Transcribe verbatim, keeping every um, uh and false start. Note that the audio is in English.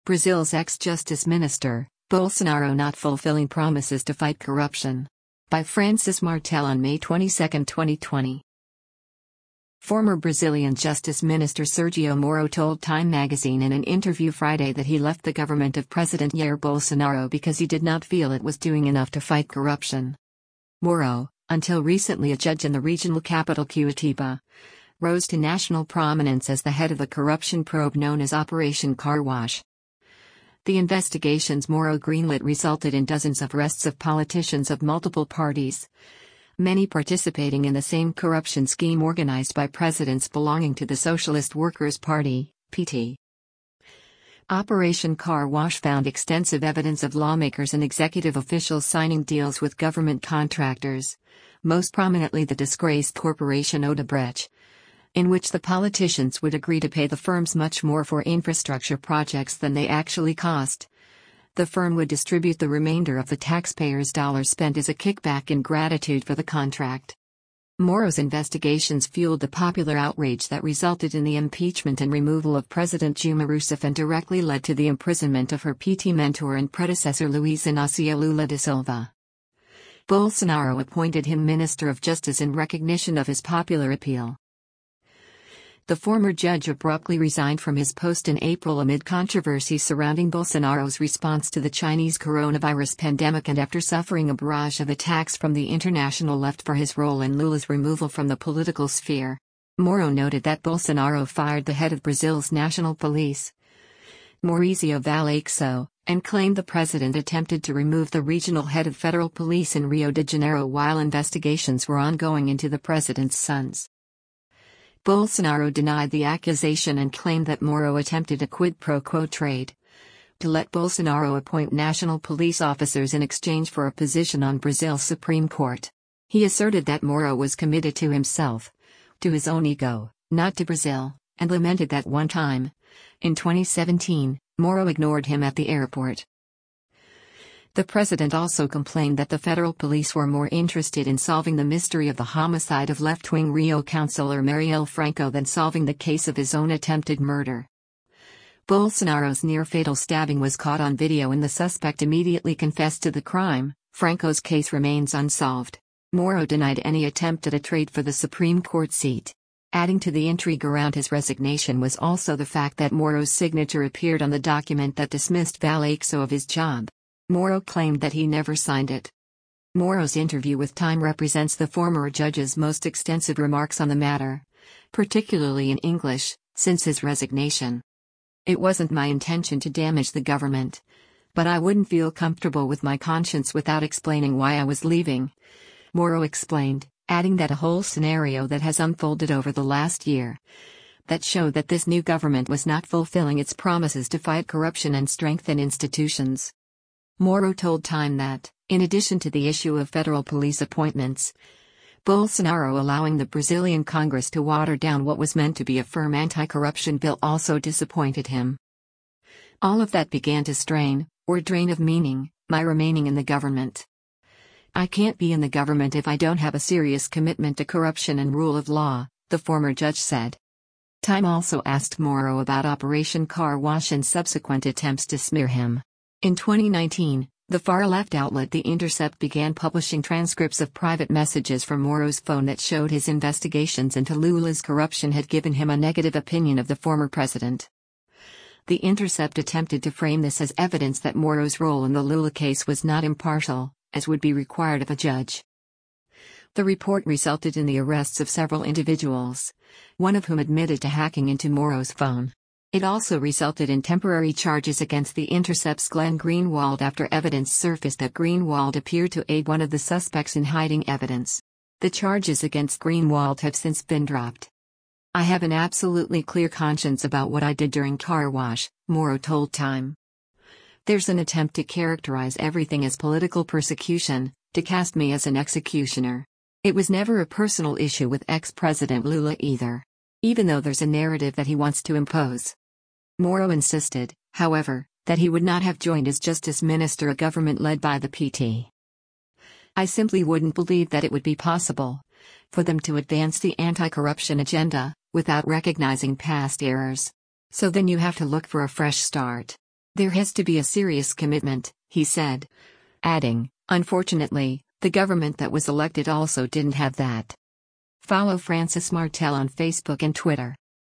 Brazil's ex-justice minister, Bolsonaro not fulfilling promises to fight corruption. By Francis Martel on May twenty-second, twenty twenty. Former Brazilian Justice Minister Sergio Moro told Time magazine in an interview Friday that he left the government of President Jair Bolsonaro because he did not feel it was doing enough to fight corruption. Moro, until recently a judge in the regional capital Curitiba, rose to national prominence as the head of the corruption probe known as Operation Car Wash. The investigations Moro greenlit resulted in dozens of arrests of politicians of multiple parties, many participating in the same corruption scheme organized by presidents belonging to the Socialist Workers' Party, P T. Operation Car Wash found extensive evidence of lawmakers and executive officials signing deals with government contractors, most prominently the disgraced corporation Odebrecht, in which the politicians would agree to pay the firms much more for infrastructure projects than they actually cost. The firm would distribute the remainder of the taxpayers' dollars spent as a kickback in gratitude for the contract. Moro's investigations fueled the popular outrage that resulted in the impeachment and removal of President Dilma Rousseff and directly led to the imprisonment of her P T mentor and predecessor Luiz Inácio Lula da Silva. Bolsonaro appointed him Minister of Justice in recognition of his popular appeal. The former judge abruptly resigned from his post in April amid controversy surrounding Bolsonaro's response to the Chinese coronavirus pandemic and after suffering a barrage of attacks from the international left for his role in Lula's removal from the political sphere. Moro noted that Bolsonaro fired the head of Brazil's national police, Maurício Valeixo, and claimed the president attempted to remove the regional head of federal police in Rio de Janeiro while investigations were ongoing into the president's sons. Bolsonaro denied the accusation and claimed that Moro attempted a quid pro quo trade to let Bolsonaro appoint national police officers in exchange for a position on Brazil's Supreme Court. He asserted that Moro was committed to himself, to his own ego, not to Brazil, and lamented that one time, in twenty seventeen, Moro ignored him at the airport. The president also complained that the federal police were more interested in solving the mystery of the homicide of left-wing Rio councillor Marielle Franco than solving the case of his own attempted murder. Bolsonaro's near-fatal stabbing was caught on video and the suspect immediately confessed to the crime. Franco's case remains unsolved. Moro denied any attempt at a trade for the Supreme Court seat. Adding to the intrigue around his resignation was also the fact that Moro's signature appeared on the document that dismissed Valeixo of his job. Moro claimed that he never signed it. Moro's interview with Time represents the former judge's most extensive remarks on the matter, particularly in English, since his resignation. "It wasn't my intention to damage the government. But I wouldn't feel comfortable with my conscience without explaining why I was leaving," Moro explained, adding that a whole scenario that has unfolded over the last year that showed that this new government was not fulfilling its promises to fight corruption and strengthen institutions. Moro told Time that, in addition to the issue of federal police appointments, Bolsonaro allowing the Brazilian Congress to water down what was meant to be a firm anti-corruption bill also disappointed him. All of that began to strain, or drain of meaning, my remaining in the government. I can't be in the government if I don't have a serious commitment to corruption and rule of law, the former judge said. Time also asked Moro about Operation Car Wash and subsequent attempts to smear him. In twenty nineteen, the far-left outlet The Intercept began publishing transcripts of private messages from Moro's phone that showed his investigations into Lula's corruption had given him a negative opinion of the former president. The Intercept attempted to frame this as evidence that Moro's role in the Lula case was not impartial, as would be required of a judge. The report resulted in the arrests of several individuals, one of whom admitted to hacking into Moro's phone. It also resulted in temporary charges against The Intercept's Glenn Greenwald after evidence surfaced that Greenwald appeared to aid one of the suspects in hiding evidence. The charges against Greenwald have since been dropped. "I have an absolutely clear conscience about what I did during Car Wash," Moro told Time. "There's an attempt to characterize everything as political persecution, to cast me as an executioner. It was never a personal issue with ex-President Lula either. Even though there's a narrative that he wants to impose." Moro insisted, however, that he would not have joined as justice minister a government led by the P T. "I simply wouldn't believe that it would be possible for them to advance the anti-corruption agenda without recognizing past errors. So then you have to look for a fresh start. There has to be a serious commitment, he said. Adding, unfortunately, the government that was elected also didn't have that. Follow Francis Martel on Facebook and Twitter.